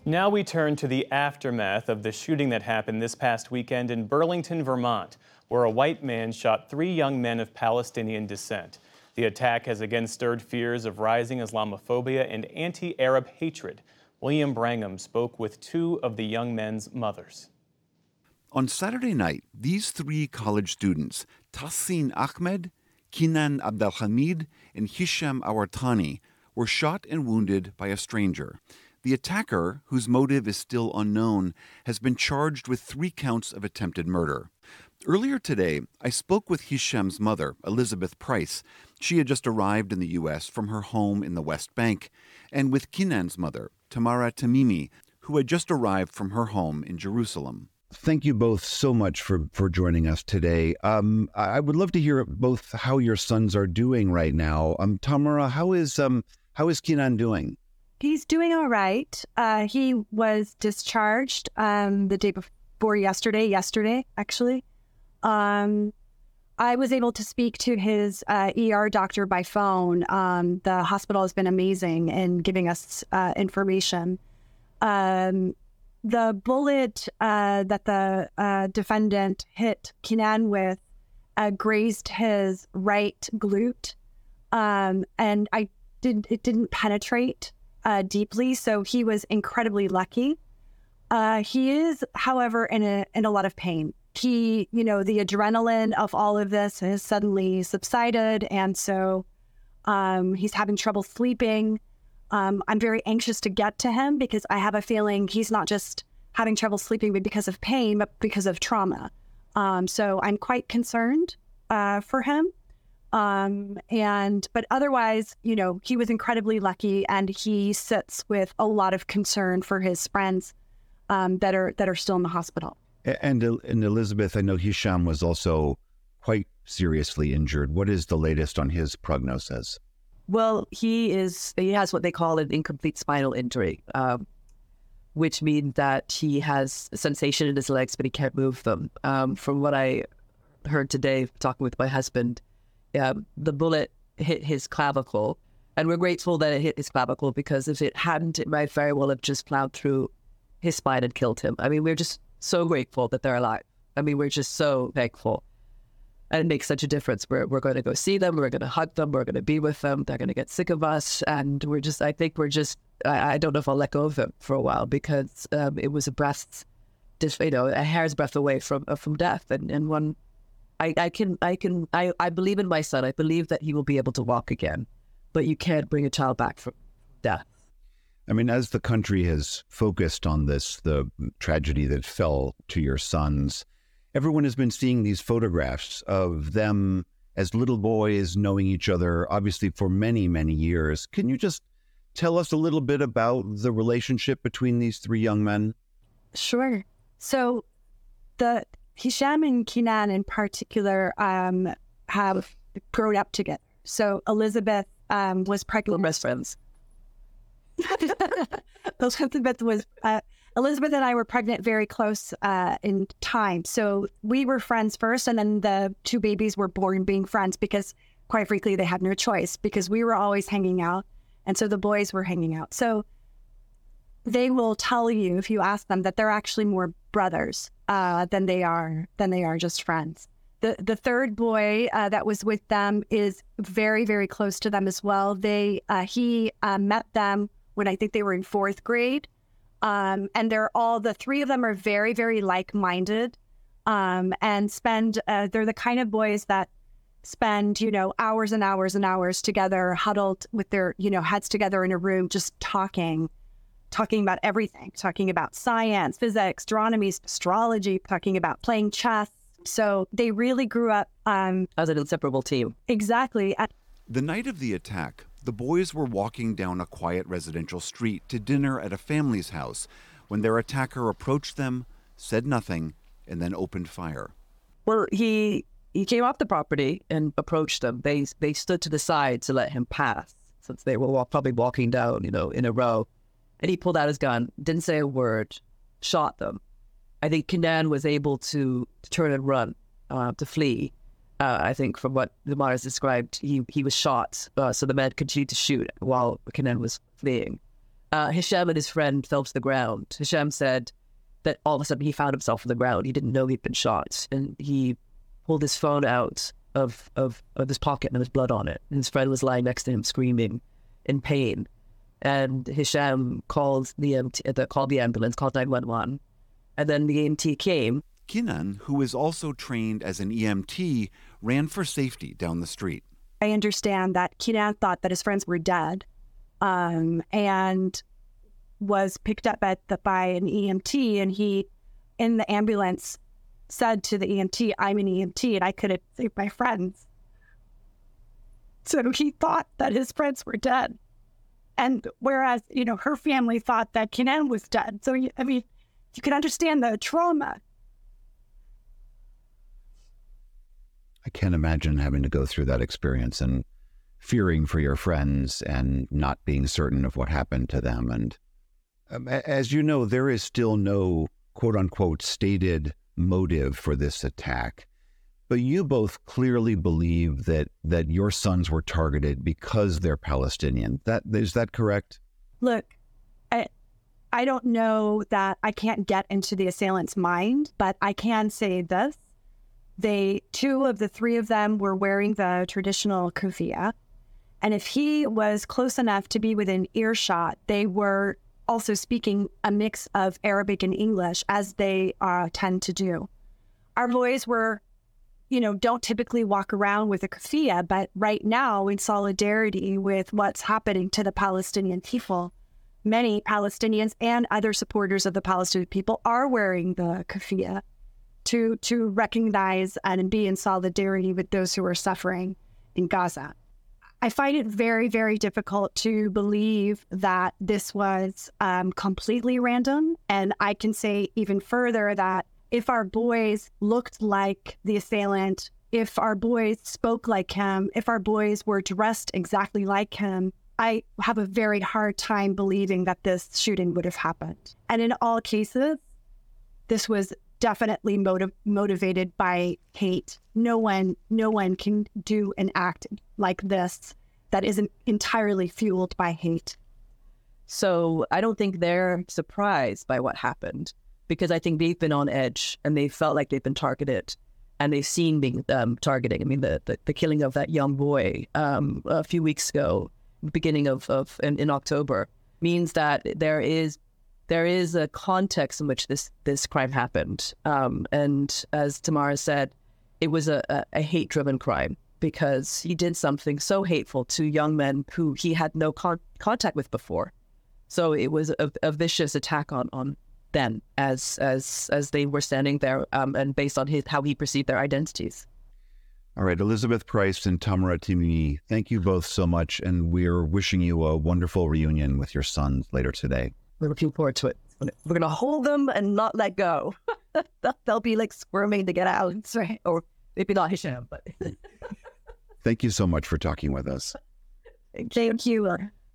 Now we turn to the aftermath of the shooting that happened this past weekend in Burlington, Vermont, where a white man shot three young men of Palestinian descent. The attack has again stirred fears of rising Islamophobia and anti-Arab hatred. William Brangham spoke with two of the young men's mothers. On Saturday night, these three college students, Tahsin Ahmed, Kinan Abdelhamid, and Hisham Awartani, were shot and wounded by a stranger. The attacker, whose motive is still unknown, has been charged with 3 counts of attempted murder. Earlier today, I spoke with Hisham's mother, Elizabeth Price. She had just arrived in the U.S. from her home in the West Bank, and with Kinan's mother, Tamara Tamimi, who had just arrived from her home in Jerusalem. Thank you both so much for joining us today. I would love to hear both how your sons are doing right now. Tamara, how is Kinan doing? He's doing all right. He was discharged the day before yesterday, actually. I was able to speak to his ER doctor by phone. The hospital has been amazing in giving us information. The bullet that the defendant hit Kinan with grazed his right glute, and it didn't penetrate deeply, so he was incredibly lucky. He is, however, in a lot of pain. The adrenaline of all of this has suddenly subsided, and so he's having trouble sleeping. I'm very anxious to get to him because I have a feeling he's not just having trouble sleeping because of pain, but because of trauma. So I'm quite concerned for him. But otherwise, he was incredibly lucky, and he sits with a lot of concern for his friends that are still in the hospital. And Elizabeth, I know Hisham was also quite seriously injured. What is the latest on his prognosis? Well, he has what they call an incomplete spinal injury, which means that he has a sensation in his legs, but he can't move them. From what I heard today, talking with my husband, the bullet hit his clavicle, and we're grateful that it hit his clavicle, because if it hadn't, it might very well have just plowed through his spine and killed him. I mean, we're just so grateful that they're alive. I mean, we're just so thankful. And it makes such a difference. We're going to go see them. We're going to hug them. We're going to be with them. They're going to get sick of us. And I don't know if I'll let go of them for a while, because it was a hair's breadth away from death. And when I believe in my son. I believe that he will be able to walk again, but you can't bring a child back from death. I mean, as the country has focused on the tragedy that fell to your sons, everyone has been seeing these photographs of them as little boys knowing each other, obviously for many, many years. Can you just tell us a little bit about the relationship between these three young men? Sure. So Hisham and Kinan in particular have grown up together. So Elizabeth was pregnant. We're best friends. Elizabeth and I were pregnant very close in time. So we were friends first, and then the two babies were born being friends because, quite frankly, they had no choice, because we were always hanging out. And so the boys were hanging out. So they will tell you, if you ask them, that they're actually more brothers than they are just friends. The third boy that was with them is very, very close to them as well. He met them when I think they were in 4th grade. And the three of them are very, very like-minded, and they're the kind of boys that spend, hours and hours and hours together, huddled with their, heads together in a room, just talking about everything, talking about science, physics, astronomy, astrology, talking about playing chess. So they really grew up as an inseparable team. Exactly. The night of the attack, the boys were walking down a quiet residential street to dinner at a family's house when their attacker approached them, said nothing, and then opened fire. Well, he came off the property and approached them. They stood to the side to let him pass, since they were probably walking down, in a row. And he pulled out his gun, didn't say a word, shot them. I think Kinan was able to turn and run, to flee. I think from what the Mars described, he was shot. So the men continued to shoot while Kinan was fleeing. Hisham and his friend fell to the ground. Hisham said that all of a sudden he found himself on the ground. He didn't know he'd been shot, and he pulled his phone out of his pocket and there was blood on it. And his friend was lying next to him screaming in pain. And Hisham called the ambulance, called 911. And then the EMT came. Kinan, who is also trained as an EMT, ran for safety down the street. I understand that Kinan thought that his friends were dead, and was picked up by an EMT, and he, in the ambulance, said to the EMT, "I'm an EMT and I couldn't save my friends." So he thought that his friends were dead. And whereas, her family thought that Kinan was dead. So, you can understand the trauma. I can't imagine having to go through that experience and fearing for your friends and not being certain of what happened to them. And as you know, there is still no quote unquote stated motive for this attack. But you both clearly believe that your sons were targeted because they're Palestinian. Is that correct? Look, I don't know that I can't get into the assailant's mind, but I can say this. Two of the three of them were wearing the traditional kufiya. And if he was close enough to be within earshot, they were also speaking a mix of Arabic and English, as they tend to do. Our boys were, don't typically walk around with a kufiya, but right now, in solidarity with what's happening to the Palestinian people, many Palestinians and other supporters of the Palestinian people are wearing the kufiya to recognize and be in solidarity with those who are suffering in Gaza. I find it very, very difficult to believe that this was completely random. And I can say even further that if our boys looked like the assailant, if our boys spoke like him, if our boys were dressed exactly like him, I have a very hard time believing that this shooting would have happened. And in all cases, this was definitely motivated by hate. No one can do an act like this that isn't entirely fueled by hate. So I don't think they're surprised by what happened, because I think they've been on edge and they felt like they've been targeted, and they've seen being targeting. I mean, the killing of that young boy a few weeks ago, beginning in October, means that there is a context in which this crime happened. And as Tamara said, it was a hate-driven crime, because he did something so hateful to young men who he had no contact with before. So it was a vicious attack on them as they were standing there, and based on how he perceived their identities. All right, Elizabeth Price and Tamara Timimi, thank you both so much, and we're wishing you a wonderful reunion with your sons later today. We're looking forward to it. We're going to hold them and not let go. They'll be like squirming to get out. Right. Or maybe not Hisham, but... Thank you so much for talking with us. Thank you.